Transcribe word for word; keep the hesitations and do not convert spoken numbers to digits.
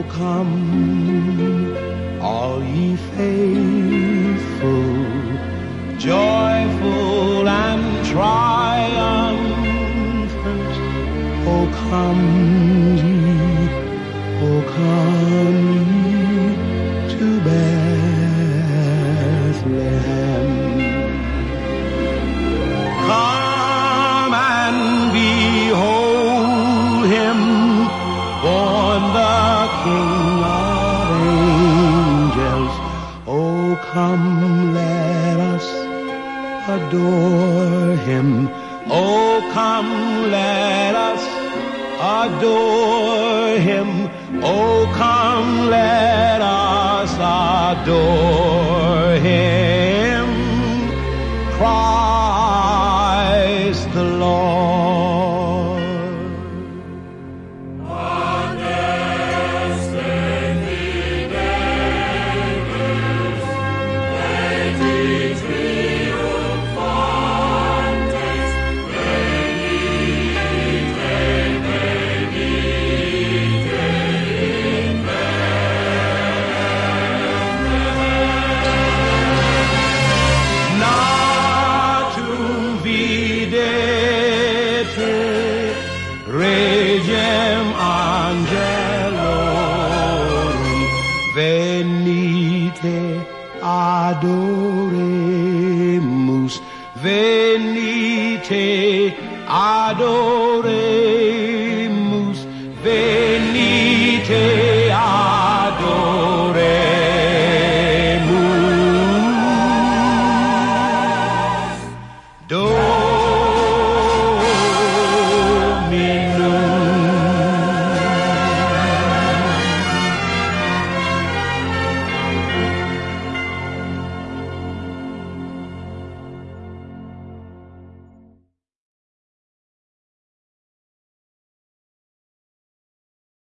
come, all ye faithful, joyful and triumphant. Oh, come ye, oh, come ye to Bethlehem. Come and behold him, born the King of angels. Oh, come, let us adore him. Oh, come, let us adore him. Oh, come, let us adore